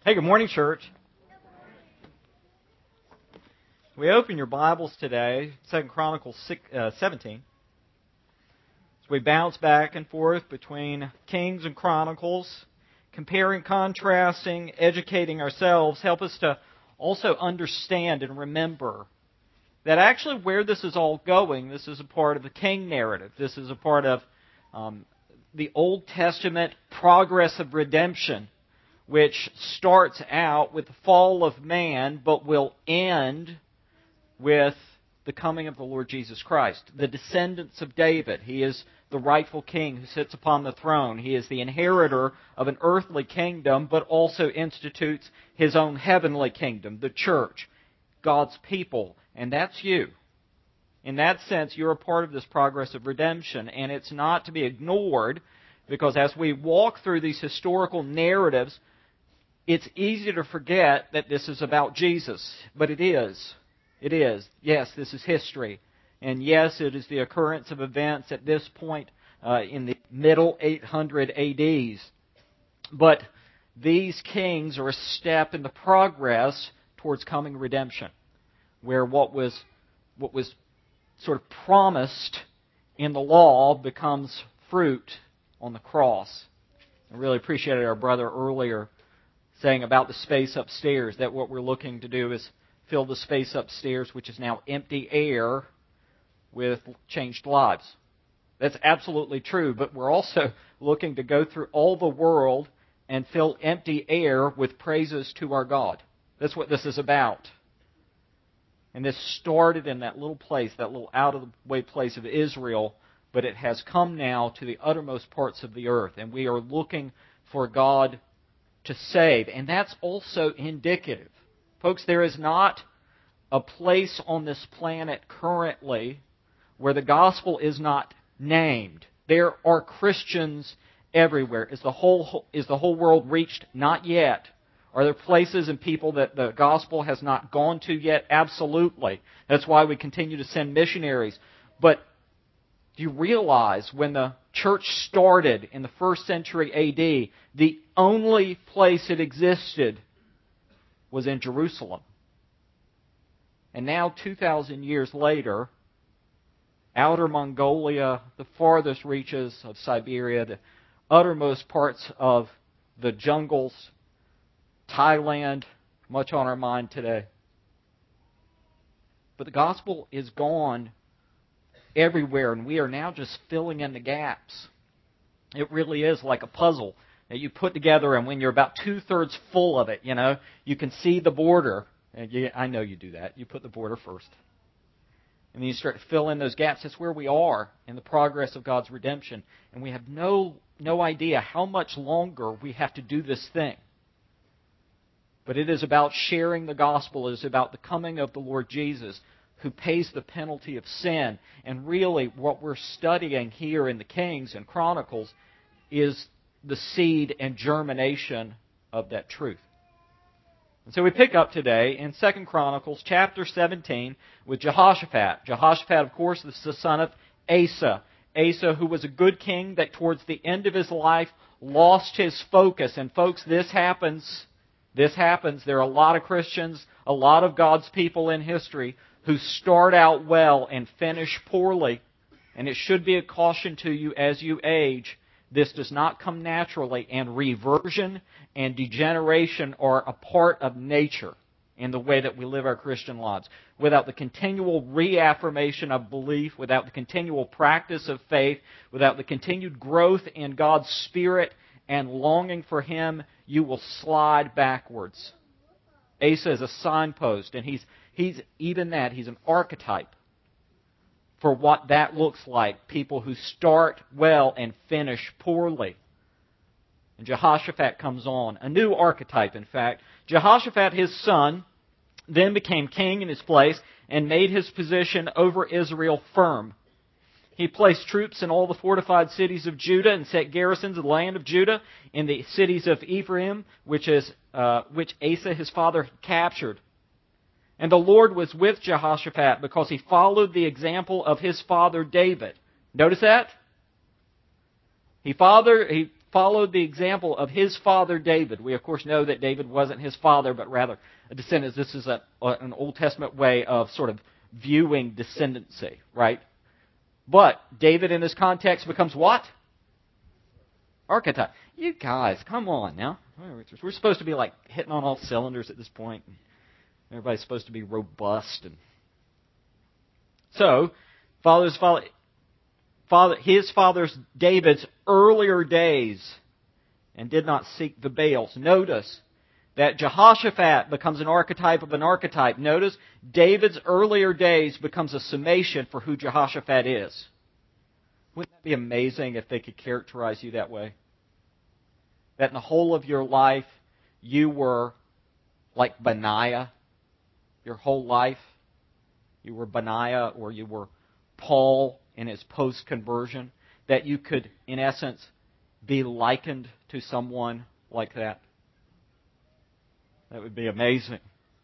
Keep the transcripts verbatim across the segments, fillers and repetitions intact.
Hey, good morning, church. We open your Bibles today, Second Chronicles seventeen. As we bounce back and forth between Kings and Chronicles, comparing, contrasting, educating ourselves, help us to also understand and remember that actually where this is all going, this is a part of the King narrative. This is a part of um, the Old Testament progress of redemption, which starts out with the fall of man, but will end with the coming of the Lord Jesus Christ. The descendants of David. He is the rightful king who sits upon the throne. He is the inheritor of an earthly kingdom, but also institutes His own heavenly kingdom, the church, God's people. And that's you. In that sense, you're a part of this progress of redemption, and it's not to be ignored, because as we walk through these historical narratives, it's easy to forget that this is about Jesus, but it is. It is. Yes, this is history. And yes, it is the occurrence of events at this point uh, in the middle eight hundred A Ds. But these kings are a step in the progress towards coming redemption, where what was what was sort of promised in the law becomes fruit on the cross. I really appreciated our brother earlier saying about the space upstairs, that what we're looking to do is fill the space upstairs, which is now empty air, with changed lives. That's absolutely true, but we're also looking to go through all the world and fill empty air with praises to our God. That's what this is about. And this started in that little place, that little out-of-the-way place of Israel, but it has come now to the uttermost parts of the earth, and we are looking for God to save. And that's also indicative. Folks, there is not a place on this planet currently where the gospel is not named. There are Christians everywhere. Is the whole, is the whole world reached? Not yet. Are there places and people that the gospel has not gone to yet? Absolutely. That's why we continue to send missionaries. But do you realize when the church started in the first century A D, the only place it existed was in Jerusalem? And now, two thousand years later, outer Mongolia, the farthest reaches of Siberia, the uttermost parts of the jungles, Thailand, much on our mind today. But the gospel is gone everywhere, and we are now just filling in the gaps. It really is like a puzzle that you put together, and when you're about two-thirds full of it, you know, you can see the border. And you, I know you do that. You put the border first. And then you start to fill in those gaps. That's where we are in the progress of God's redemption. And we have no, no idea how much longer we have to do this thing. But it is about sharing the gospel. It is about the coming of the Lord Jesus, who pays the penalty of sin. And really, what we're studying here in the Kings and Chronicles is the seed and germination of that truth. And so we pick up today in Second Chronicles chapter seventeen with Jehoshaphat. Jehoshaphat, of course, is the son of Asa. Asa, who was a good king that towards the end of his life lost his focus. And folks, this happens. This happens. There are a lot of Christians, a lot of God's people in history who start out well and finish poorly. And it should be a caution to you as you age. This does not come naturally, and reversion and degeneration are a part of nature in the way that we live our Christian lives. Without the continual reaffirmation of belief, without the continual practice of faith, without the continued growth in God's Spirit and longing for Him, you will slide backwards. Asa is a signpost, and he's he's even that, he's an archetype for what that looks like. People who start well and finish poorly. And Jehoshaphat comes on. A new archetype, in fact. Jehoshaphat, his son, then became king in his place and made his position over Israel firm. He placed troops in all the fortified cities of Judah and set garrisons in the land of Judah, in the cities of Ephraim, which is uh, which Asa, his father, had captured. And the Lord was with Jehoshaphat because he followed the example of his father David. Notice that? He, father, he followed the example of his father David. We, of course, know that David wasn't his father, but rather a descendant. This is a, an Old Testament way of sort of viewing descendancy, right? But David in this context becomes what? Archetype. You guys, come on now. We're supposed to be like hitting on all cylinders at this point. Everybody's supposed to be robust. And so, father's father, father, his father's David's earlier days, and did not seek the Baals. Notice that Jehoshaphat becomes an archetype of an archetype. Notice David's earlier days becomes a summation for who Jehoshaphat is. Wouldn't that be amazing if they could characterize you that way? That in the whole of your life, you were like Benaiah. Your whole life, you were Benaiah or you were Paul in his post-conversion. That you could, in essence, be likened to someone like that. That would be amazing.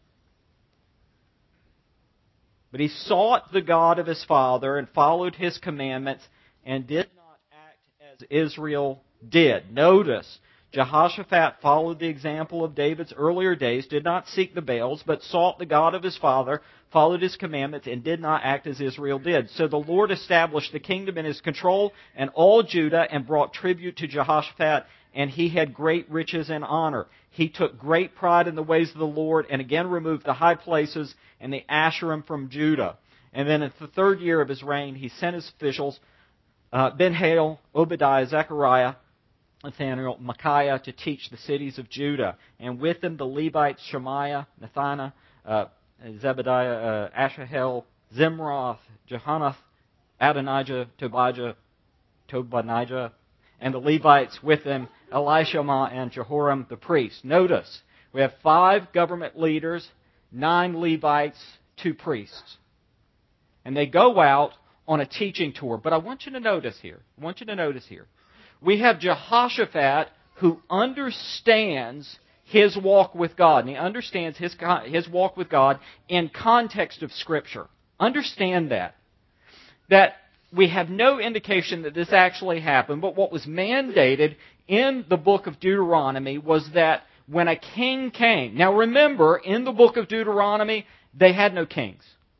But he sought the God of his father and followed his commandments and did not act as Israel did. Notice, Jehoshaphat followed the example of David's earlier days, did not seek the Baals, but sought the God of his father, followed his commandments, and did not act as Israel did. So the Lord established the kingdom in his control and all Judah and brought tribute to Jehoshaphat, and he had great riches and honor. He took great pride in the ways of the Lord and again removed the high places and the Asherim from Judah. And then in the third year of his reign, he sent his officials, uh, Ben-Hail, Obadiah, Zechariah, Nathaniel, Micaiah, to teach the cities of Judah. And with them the Levites, Shemaiah, Nathaniah, uh, Zebediah, uh, Ashahel, Zimroth, Jehannath, Adonijah, Tobijah, Tobadijah, and the Levites with them, Elishama and Jehoram the priest. Notice, we have five government leaders, nine Levites, two priests. And they go out on a teaching tour. But I want you to notice here, I want you to notice here, we have Jehoshaphat who understands his walk with God. And he understands his, his walk with God in context of Scripture. Understand that. That we have no indication that this actually happened, but what was mandated in the book of Deuteronomy was that when a king came... Now remember, in the book of Deuteronomy, they had no kings.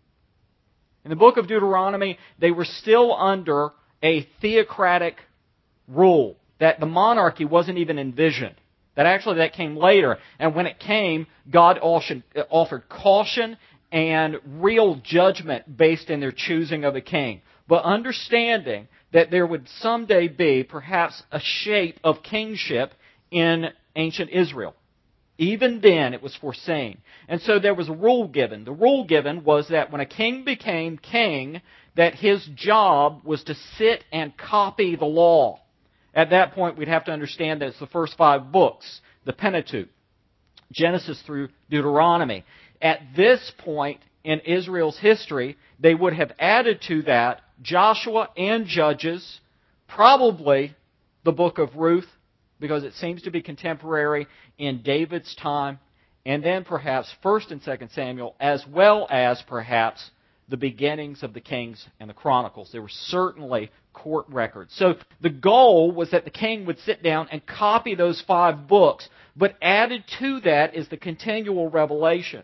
In the book of Deuteronomy, they were still under a theocratic rule, that the monarchy wasn't even envisioned. That actually that came later. And when it came, God offered caution and real judgment based in their choosing of a king. But understanding that there would someday be perhaps a shape of kingship in ancient Israel. Even then, it was foreseen. And so there was a rule given. The rule given was that when a king became king, that his job was to sit and copy the law. At that point, we'd have to understand that it's the first five books, the Pentateuch, Genesis through Deuteronomy. At this point in Israel's history, they would have added to that Joshua and Judges, probably the book of Ruth, because it seems to be contemporary in David's time, and then perhaps First and Second Samuel, as well as perhaps the beginnings of the Kings and the Chronicles. There were certainly court records. So the goal was that the king would sit down and copy those five books, but added to that is the continual revelation.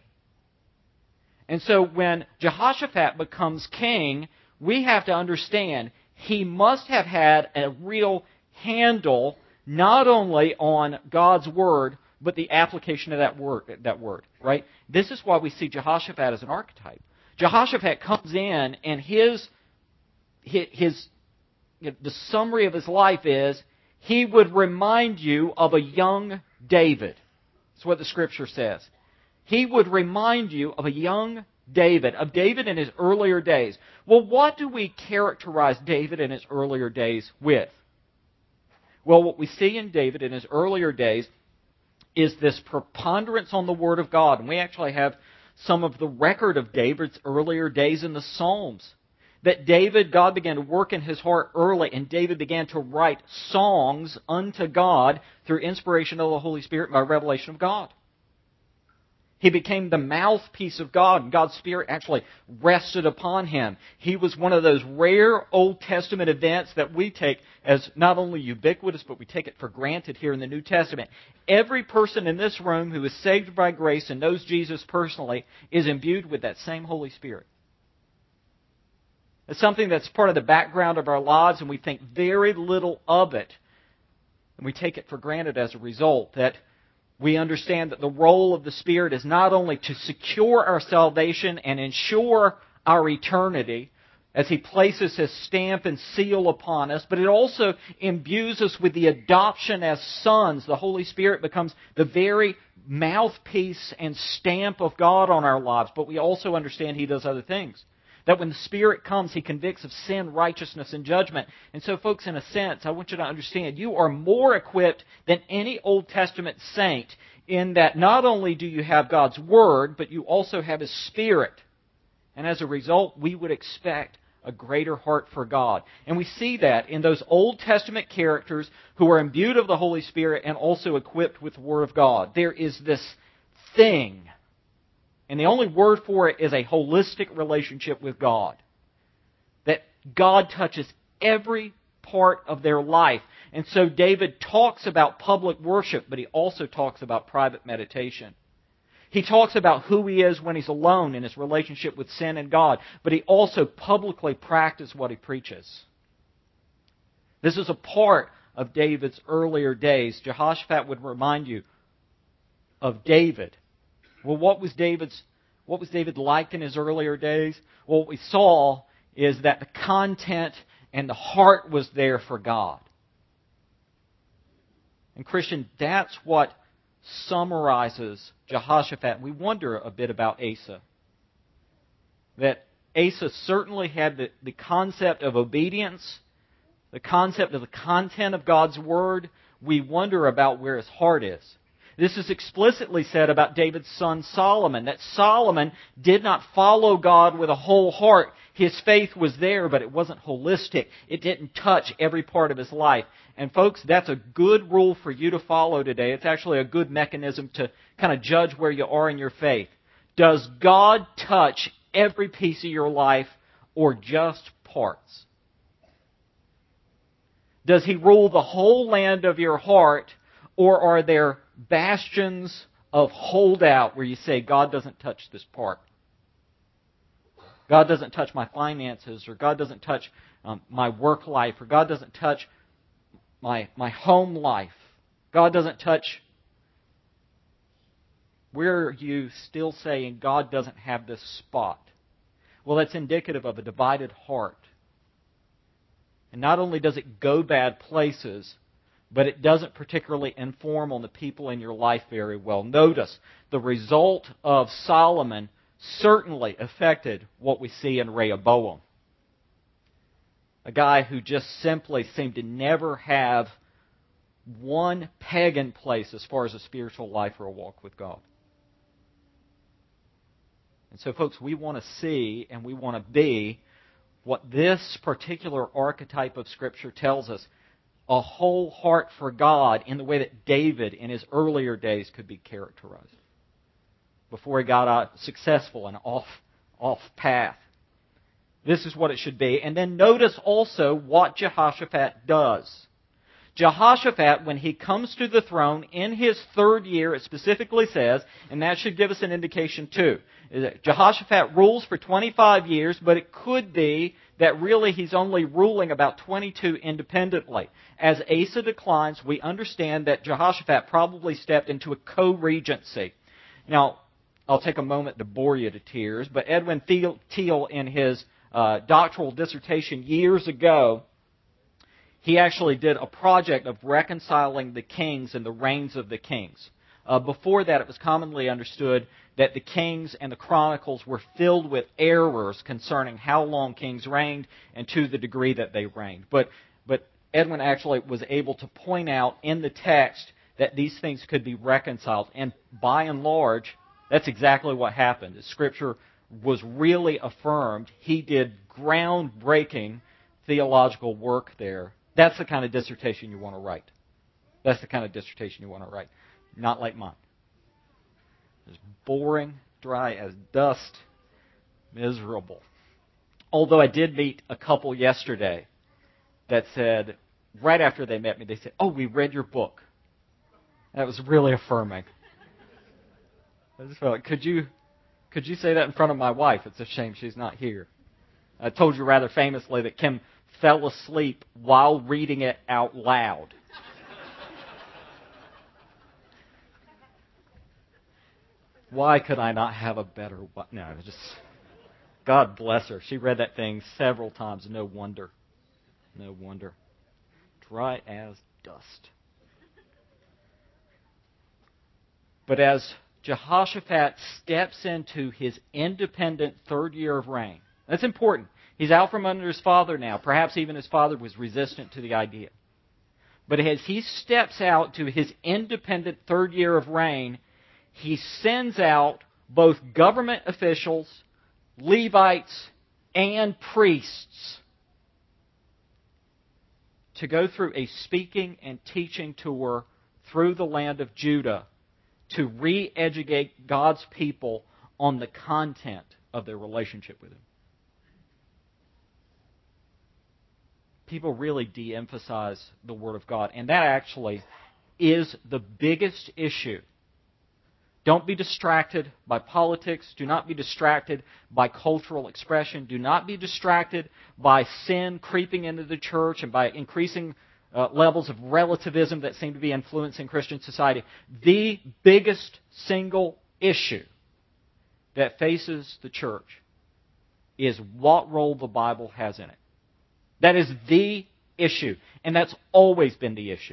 And so when Jehoshaphat becomes king, we have to understand he must have had a real handle not only on God's Word, but the application of that word, that word, right? This is why we see Jehoshaphat as an archetype. Jehoshaphat comes in, and his, his, his the summary of his life is, he would remind you of a young David. That's what the Scripture says. He would remind you of a young David, of David in his earlier days. Well, what do we characterize David in his earlier days with? Well, what we see in David in his earlier days is this preponderance on the Word of God. And we actually have some of the record of David's earlier days in the Psalms. That David, God began to work in his heart early, and David began to write songs unto God through inspiration of the Holy Spirit by revelation of God. He became the mouthpiece of God, and God's Spirit actually rested upon him. He was one of those rare Old Testament events that we take as not only ubiquitous, but we take it for granted here in the New Testament. Every person in this room who is saved by grace and knows Jesus personally is imbued with that same Holy Spirit. It's something that's part of the background of our lives, and we think very little of it. And we take it for granted as a result, that we understand that the role of the Spirit is not only to secure our salvation and ensure our eternity, as He places His stamp and seal upon us, but it also imbues us with the adoption as sons. The Holy Spirit becomes the very mouthpiece and stamp of God on our lives, but we also understand He does other things. That when the Spirit comes, He convicts of sin, righteousness, and judgment. And so, folks, in a sense, I want you to understand, you are more equipped than any Old Testament saint in that not only do you have God's Word, but you also have His Spirit. And as a result, we would expect a greater heart for God. And we see that in those Old Testament characters who are imbued of the Holy Spirit and also equipped with the Word of God. There is this thing. And the only word for it is a holistic relationship with God. That God touches every part of their life. And so David talks about public worship, but he also talks about private meditation. He talks about who he is when he's alone in his relationship with sin and God, but he also publicly practices what he preaches. This is a part of David's earlier days. Jehoshaphat would remind you of David. Well, what was David's what was David like in his earlier days? Well, what we saw is that the content and the heart was there for God. And Christian, that's what summarizes Jehoshaphat. We wonder a bit about Asa. That Asa certainly had the, the concept of obedience, the concept of the content of God's Word. We wonder about where his heart is. This is explicitly said about David's son Solomon, that Solomon did not follow God with a whole heart. His faith was there, but it wasn't holistic. It didn't touch every part of his life. And folks, that's a good rule for you to follow today. It's actually a good mechanism to kind of judge where you are in your faith. Does God touch every piece of your life or just parts? Does He rule the whole land of your heart, or are there bastions of holdout where you say, God doesn't touch this part? God doesn't touch my finances, or God doesn't touch um, my work life, or God doesn't touch my, my home life. God doesn't touch... Where are you still saying God doesn't have this spot? Well, that's indicative of a divided heart. And not only does it go bad places, but it doesn't particularly inform on the people in your life very well. Notice, the result of Solomon certainly affected what we see in Rehoboam. A guy who just simply seemed to never have one peg in place as far as a spiritual life or a walk with God. And so, folks, we want to see and we want to be what this particular archetype of Scripture tells us. A whole heart for God in the way that David in his earlier days could be characterized before he got out successful and off, off path. This is what it should be. And then notice also what Jehoshaphat does. Jehoshaphat, when he comes to the throne in his third year, it specifically says, and that should give us an indication too, is that Jehoshaphat rules for twenty-five years, but it could be that really he's only ruling about twenty-two independently. As Asa declines, we understand that Jehoshaphat probably stepped into a co-regency. Now, I'll take a moment to bore you to tears, but Edwin Thiel, in his uh, doctoral dissertation years ago, he actually did a project of reconciling the kings and the reigns of the kings. Uh, before that, it was commonly understood that the Kings and the Chronicles were filled with errors concerning how long kings reigned and to the degree that they reigned. But, but Edwin actually was able to point out in the text that these things could be reconciled. And by and large, that's exactly what happened. The Scripture was really affirmed. He did groundbreaking theological work there. That's the kind of dissertation you want to write. That's the kind of dissertation you want to write. Not like mine. It's boring, dry as dust, miserable. Although I did meet a couple yesterday that said, right after they met me, they said, "Oh, we read your book." That was really affirming. I just felt like, could you, could you say that in front of my wife? It's a shame she's not here. I told you rather famously that Kim fell asleep while reading it out loud. Why could I not have a better wife? No, just, God bless her. She read that thing several times. No wonder. No wonder. Dry as dust. But as Jehoshaphat steps into his independent third year of reign, that's important. He's out from under his father now. Perhaps even his father was resistant to the idea. But as he steps out to his independent third year of reign, he sends out both government officials, Levites, and priests to go through a speaking and teaching tour through the land of Judah to re-educate God's people on the content of their relationship with Him. People really de-emphasize the Word of God, and that actually is the biggest issue. Don't be distracted by politics. Do not be distracted by cultural expression. Do not be distracted by sin creeping into the church and by increasing uh, levels of relativism that seem to be influencing Christian society. The biggest single issue that faces the church is what role the Bible has in it. That is the issue, and that's always been the issue.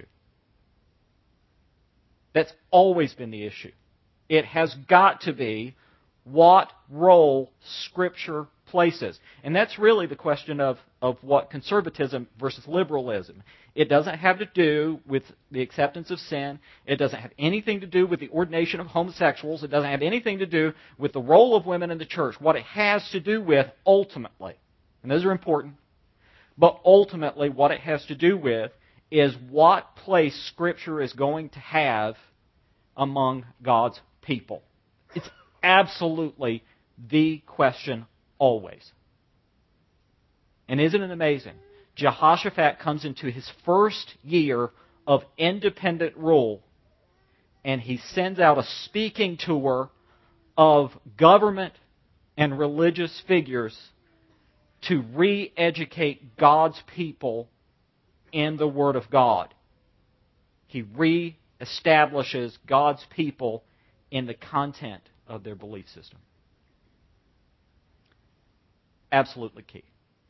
That's always been the issue. It has got to be what role Scripture places. And that's really the question of, of what conservatism versus liberalism. It doesn't have to do with the acceptance of sin. It doesn't have anything to do with the ordination of homosexuals. It doesn't have anything to do with the role of women in the church. What it has to do with, ultimately, and those are important, but ultimately what it has to do with is what place Scripture is going to have among God's people. It's absolutely the question always. And isn't it amazing? Jehoshaphat comes into his first year of independent rule, and he sends out a speaking tour of government and religious figures to re-educate God's people in the Word of God. He re-establishes God's people in the content of their belief system. Absolutely key.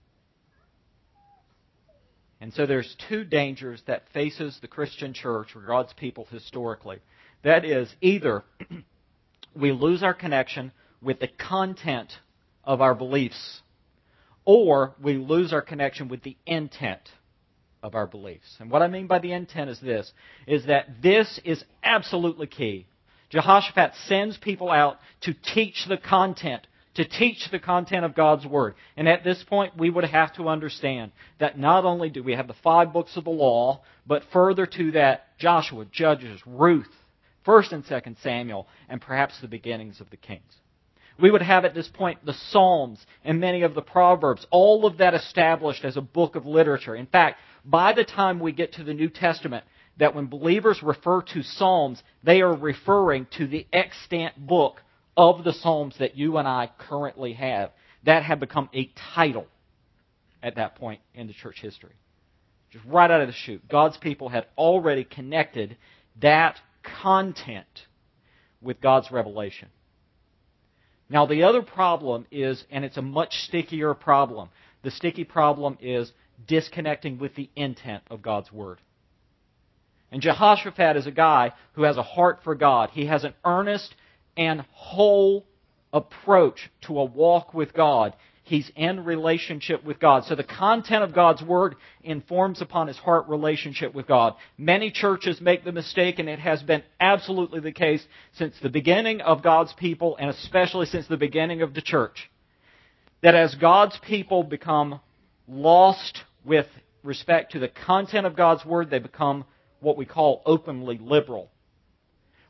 And so there's two dangers that faces the Christian church or God's people historically. That is, either we lose our connection with the content of our beliefs, or we lose our connection with the intent of our beliefs. And what I mean by the intent is this, is that this is absolutely key. Jehoshaphat sends people out to teach the content, to teach the content of God's Word. And at this point, we would have to understand that not only do we have the five books of the law, but further to that, Joshua, Judges, Ruth, First and Second Samuel, and perhaps the beginnings of the Kings. We would have at this point the Psalms and many of the Proverbs, all of that established as a book of literature. In fact, by the time we get to the New Testament, that when believers refer to Psalms, they are referring to the extant book of the Psalms that you and I currently have. That had become a title at that point in the church history. Just right out of the chute, God's people had already connected that content with God's revelation. Now, the other problem is, and it's a much stickier problem, the sticky problem is disconnecting with the intent of God's Word. And Jehoshaphat is a guy who has a heart for God. He has an earnest and whole approach to a walk with God. He's in relationship with God. So the content of God's Word informs upon his heart relationship with God. Many churches make the mistake, and it has been absolutely the case since the beginning of God's people, and especially since the beginning of the church, that as God's people become lost with respect to the content of God's Word, they become what we call openly liberal.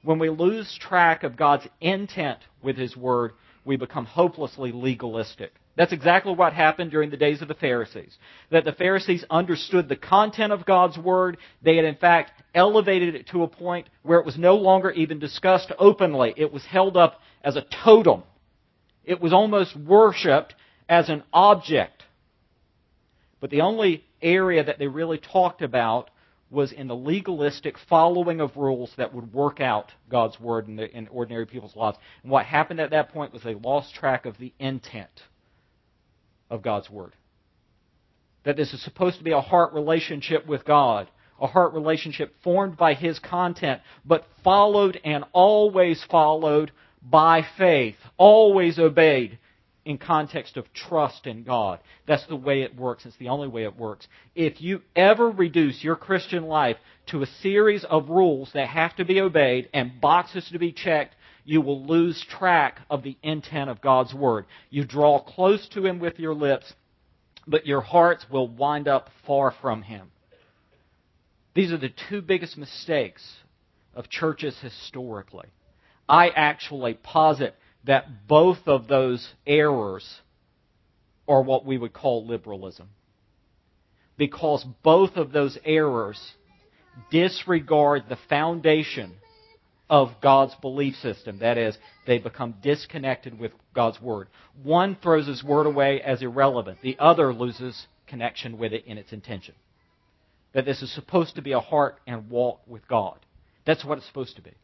When we lose track of God's intent with His Word, we become hopelessly legalistic. That's exactly what happened during the days of the Pharisees. That the Pharisees understood the content of God's Word. They had in fact elevated it to a point where it was no longer even discussed openly. It was held up as a totem. It was almost worshipped as an object. But the only area that they really talked about was in the legalistic following of rules that would work out God's Word in, the, in ordinary people's lives. And what happened at that point was they lost track of the intent of God's Word. That this is supposed to be a heart relationship with God, a heart relationship formed by His content, but followed and always followed by faith, always obeyed in context of trust in God. That's the way it works. It's the only way it works. If you ever reduce your Christian life to a series of rules that have to be obeyed and boxes to be checked, you will lose track of the intent of God's Word. You draw close to Him with your lips, but your hearts will wind up far from Him. These are the two biggest mistakes of churches historically. I actually posit that both of those errors are what we would call liberalism. Because both of those errors disregard the foundation of God's belief system. That is, they become disconnected with God's Word. One throws His Word away as irrelevant. The other loses connection with it in its intention. That this is supposed to be a heart and walk with God. That's what it's supposed to be.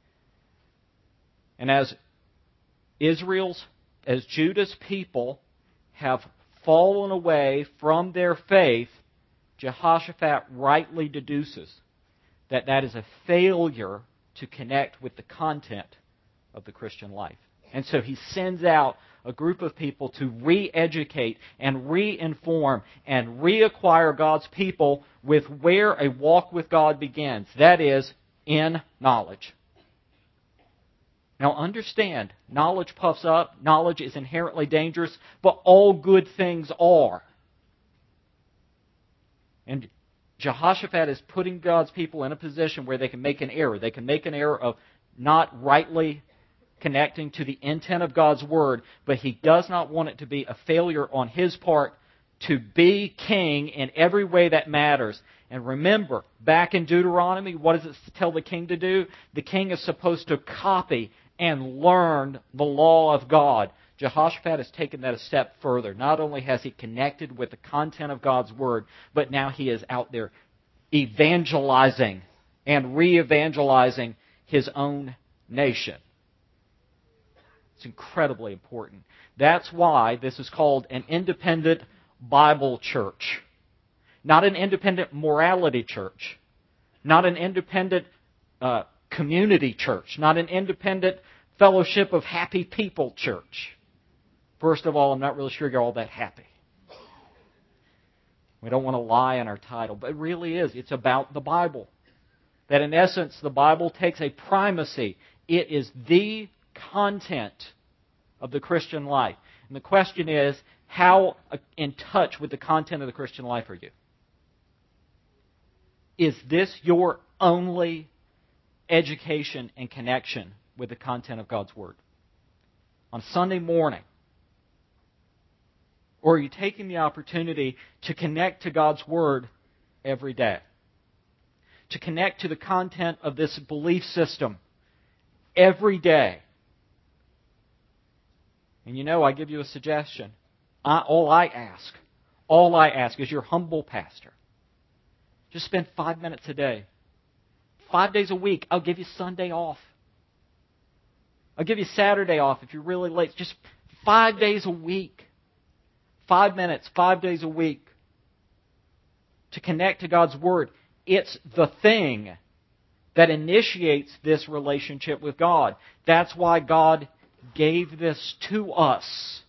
And as Israel's, as Judah's people have fallen away from their faith, Jehoshaphat rightly deduces that that is a failure to connect with the content of the Christian life. And so he sends out a group of people to re-educate and re-inform and reacquire God's people with where a walk with God begins. That is, in knowledge. Now understand, knowledge puffs up, knowledge is inherently dangerous, but all good things are. And Jehoshaphat is putting God's people in a position where they can make an error. They can make an error of not rightly connecting to the intent of God's Word, but he does not want it to be a failure on his part to be king in every way that matters. And remember, back in Deuteronomy, what does it tell the king to do? The king is supposed to copy and learn the law of God. Jehoshaphat has taken that a step further. Not only has he connected with the content of God's Word, but now he is out there evangelizing and re-evangelizing his own nation. It's incredibly important. That's why this is called an independent Bible church. Not an independent morality church. Not an independent uh, community church. Not an independent fellowship of happy people church. First of all, I'm not really sure you're all that happy. We don't want to lie in our title, but it really is. It's about the Bible. That in essence, the Bible takes a primacy. It is the content of the Christian life. And the question is, how in touch with the content of the Christian life are you? Is this your only education and connection with the content of God's Word? On Sunday morning, or are you taking the opportunity to connect to God's Word every day? To connect to the content of this belief system every day? And you know, I give you a suggestion. I, all I ask, all I ask is your humble pastor. Just spend five minutes a day. Five days a week. I'll give you Sunday off. I'll give you Saturday off if you're really late. Just five days a week. Five minutes, five days a week. To connect to God's Word. It's the thing that initiates this relationship with God. That's why God gave this to us.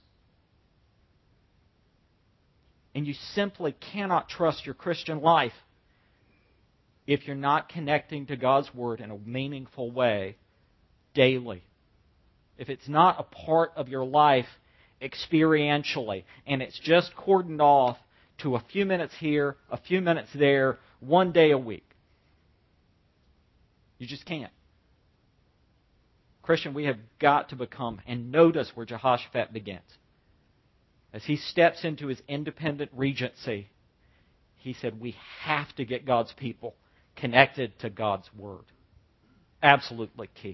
And you simply cannot trust your Christian life if you're not connecting to God's Word in a meaningful way daily. If it's not a part of your life experientially, and it's just cordoned off to a few minutes here, a few minutes there, one day a week. You just can't. Christian, we have got to become, and notice where Jehoshaphat begins. As he steps into his independent regency, he said, we have to get God's people connected to God's Word. Absolutely key.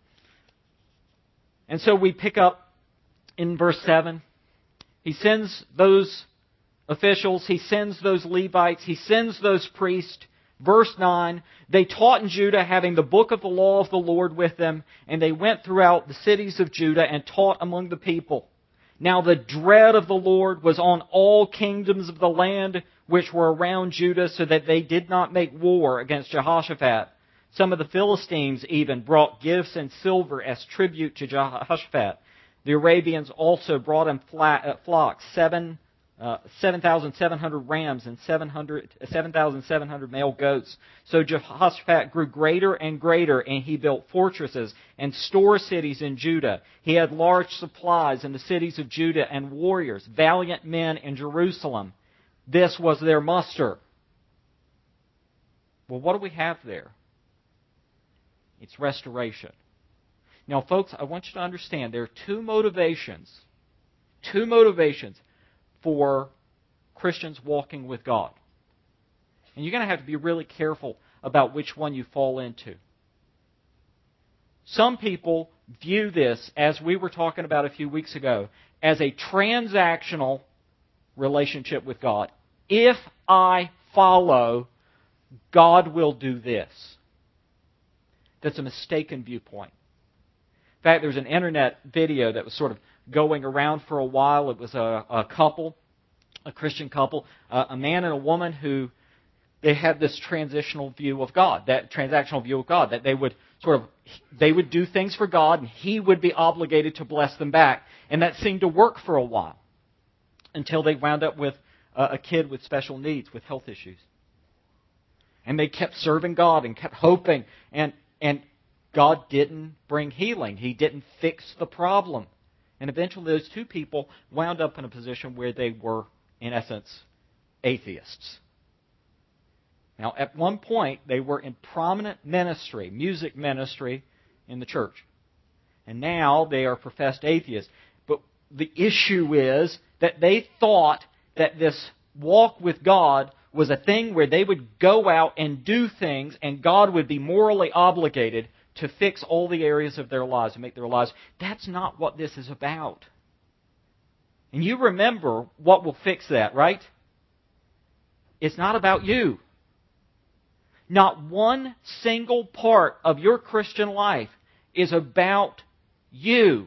And so we pick up in verse seven. He sends those officials, he sends those Levites, he sends those priests. Verse nine, they taught in Judah, having the book of the law of the Lord with them, and they went throughout the cities of Judah and taught among the people. Now the dread of the Lord was on all kingdoms of the land which were around Judah, so that they did not make war against Jehoshaphat. Some of the Philistines even brought gifts and silver as tribute to Jehoshaphat. The Arabians also brought him flocks, seven Uh, seven thousand seven hundred rams and seven thousand seven hundred male goats. So Jehoshaphat grew greater and greater, and he built fortresses and store cities in Judah. He had large supplies in the cities of Judah and warriors, valiant men in Jerusalem. This was their muster. Well, what do we have there? It's restoration. Now, folks, I want you to understand there are two motivations. Two motivations for Christians walking with God. And you're going to have to be really careful about which one you fall into. Some people view this, as we were talking about a few weeks ago, as a transactional relationship with God. If I follow, God will do this. That's a mistaken viewpoint. In fact, there's an internet video that was sort of going around for a while. It was a, a couple, a Christian couple, uh, a man and a woman who they had this transitional view of God, that transactional view of God, that they would sort of they would do things for God and He would be obligated to bless them back, and that seemed to work for a while until they wound up with uh, a kid with special needs, with health issues, and they kept serving God and kept hoping, and and God didn't bring healing. He didn't fix the problem. And eventually those two people wound up in a position where they were, in essence, atheists. Now, at one point, they were in prominent ministry, music ministry in the church. And now they are professed atheists. But the issue is that they thought that this walk with God was a thing where they would go out and do things, and God would be morally obligated to fix all the areas of their lives and make their lives. That's not what this is about. And you remember what will fix that, right? It's not about you. Not one single part of your Christian life is about you.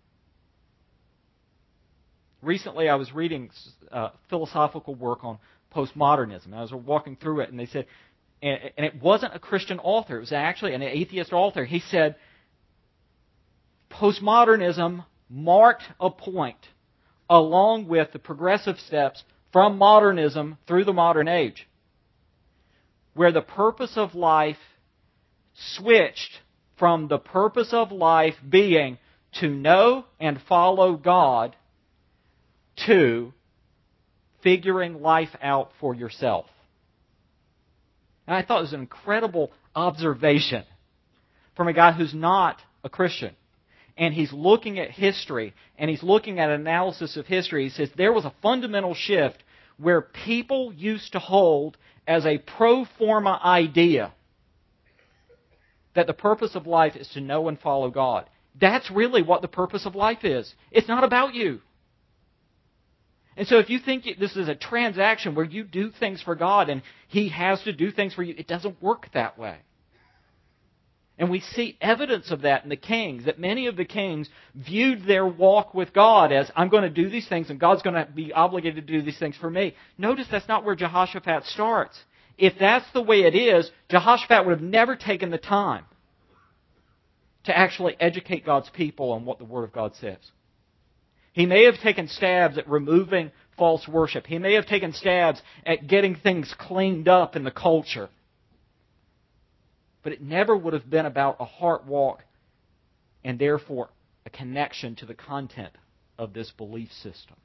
Recently I was reading uh, philosophical work on postmodernism. I was walking through it, and they said, and it wasn't a Christian author, it was actually an atheist author. He said, postmodernism marked a point along with the progressive steps from modernism through the modern age, where the purpose of life switched from the purpose of life being to know and follow God to figuring life out for yourself. And I thought it was an incredible observation from a guy who's not a Christian. And he's looking at history, and he's looking at analysis of history. He says there was a fundamental shift where people used to hold as a pro forma idea that the purpose of life is to know and follow God. That's really what the purpose of life is. It's not about you. And so if you think this is a transaction where you do things for God and He has to do things for you, it doesn't work that way. And we see evidence of that in the kings, that many of the kings viewed their walk with God as, I'm going to do these things and God's going to be obligated to do these things for me. Notice that's not where Jehoshaphat starts. If that's the way it is, Jehoshaphat would have never taken the time to actually educate God's people on what the Word of God says. He may have taken stabs at removing false worship. He may have taken stabs at getting things cleaned up in the culture. But it never would have been about a heart walk and therefore a connection to the content of this belief system.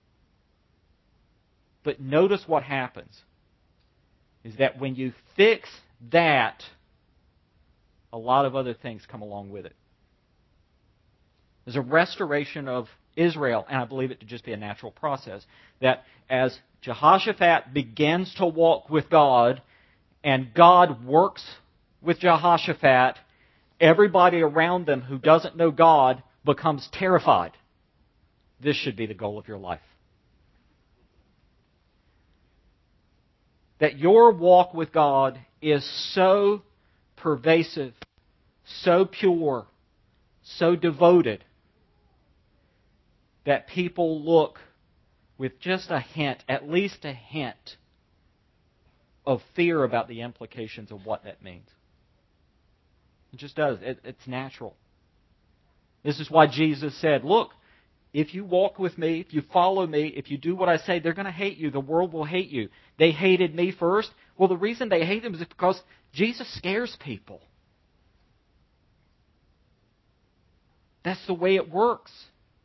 But notice what happens is that when you fix that, a lot of other things come along with it. There's a restoration of Israel, and I believe it to just be a natural process. That as Jehoshaphat begins to walk with God, and God works with Jehoshaphat, everybody around them who doesn't know God becomes terrified. This should be the goal of your life. That your walk with God is so pervasive, so pure, so devoted, that people look with just a hint, at least a hint, of fear about the implications of what that means. It just does. It, it's natural. This is why Jesus said, look, if you walk with me, if you follow me, if you do what I say, they're going to hate you. The world will hate you. They hated me first. Well, the reason they hate him is because Jesus scares people. That's the way it works.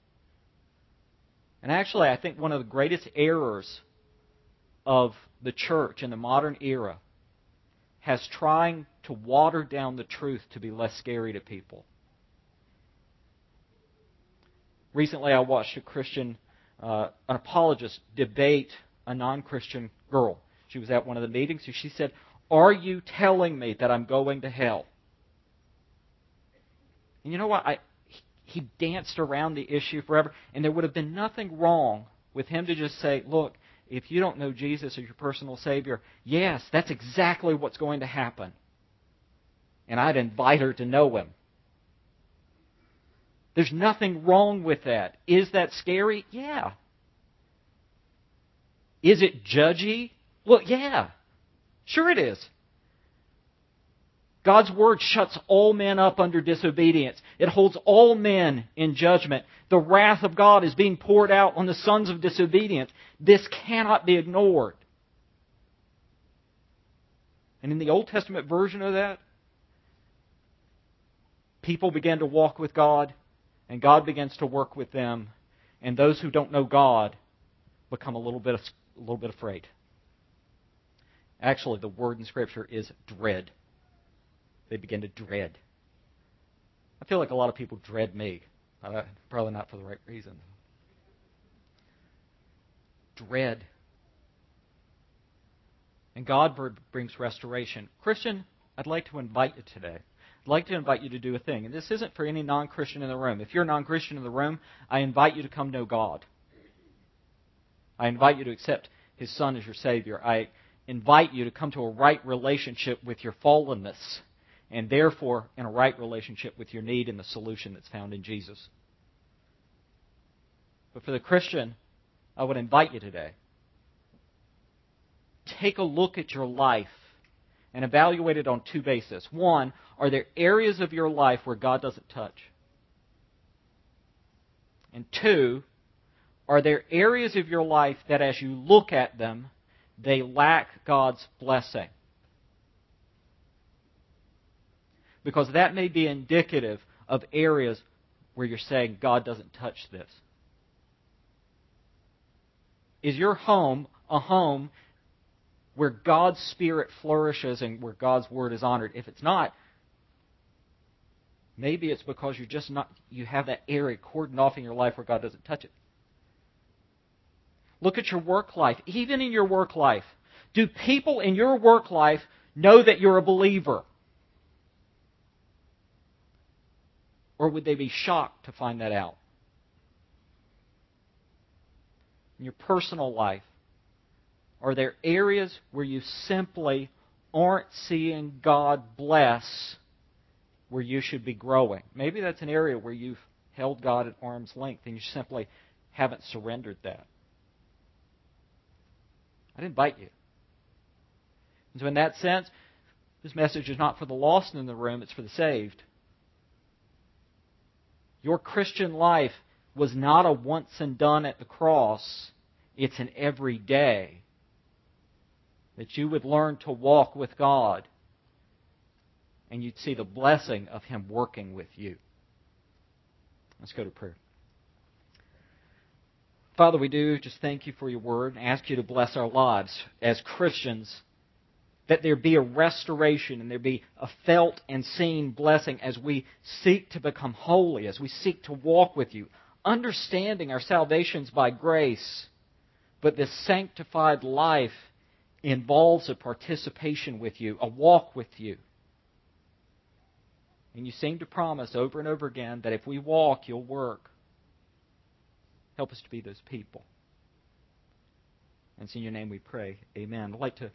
And actually, I think one of the greatest errors of the church in the modern era has trying to water down the truth to be less scary to people. Recently, I watched a Christian, uh, an apologist, debate a non-Christian girl. She was at one of the meetings, and she said, "Are you telling me that I'm going to hell?" And you know what? I, he danced around the issue forever, and there would have been nothing wrong with him to just say, look, if you don't know Jesus as your personal Savior, yes, that's exactly what's going to happen. And I'd invite her to know Him. There's nothing wrong with that. Is that scary? Yeah. Is it judgy? Well, yeah. Sure it is. God's Word shuts all men up under disobedience. It holds all men in judgment. The wrath of God is being poured out on the sons of disobedience. This cannot be ignored. And in the Old Testament version of that, people began to walk with God, and God begins to work with them, and those who don't know God become a little bit, a little bit afraid. Actually, the word in Scripture is dread. They begin to dread. I feel like a lot of people dread me. Probably not for the right reason. Dread. And God brings restoration. Christian, I'd like to invite you today. I'd like to invite you to do a thing. And this isn't for any non-Christian in the room. If you're a non-Christian in the room, I invite you to come know God. I invite you to accept His Son as your Savior. I invite you to come to a right relationship with your fallenness, and therefore in a right relationship with your need and the solution that's found in Jesus. But for the Christian, I would invite you today. Take a look at your life and evaluate it on two bases. One, are there areas of your life where God doesn't touch? And two, are there areas of your life that as you look at them, they lack God's blessing? Because that may be indicative of areas where you're saying, God doesn't touch this. Is your home a home where God's Spirit flourishes and where God's Word is honored? If it's not, maybe it's because you're just not, you have that area cordoned off in your life where God doesn't touch it. Look at your work life. Even in your work life, do people in your work life know that you're a believer? Or would they be shocked to find that out? In your personal life, are there areas where you simply aren't seeing God bless where you should be growing? Maybe that's an area where you've held God at arm's length and you simply haven't surrendered that. I'd invite you. And so in that sense, this message is not for the lost in the room, it's for the saved. Your Christian life was not a once and done at the cross. It's an everyday. That you would learn to walk with God and you'd see the blessing of Him working with you. Let's go to prayer. Father, we do just thank You for Your Word and ask You to bless our lives as Christians. that there be a restoration and there be a felt and seen blessing as we seek to become holy, as we seek to walk with you, understanding our salvation's by grace, but this sanctified life involves a participation with you, a walk with you. And you seem to promise over and over again that if we walk, you'll work. Help us to be those people. And it's in your name we pray. Amen. I'd like to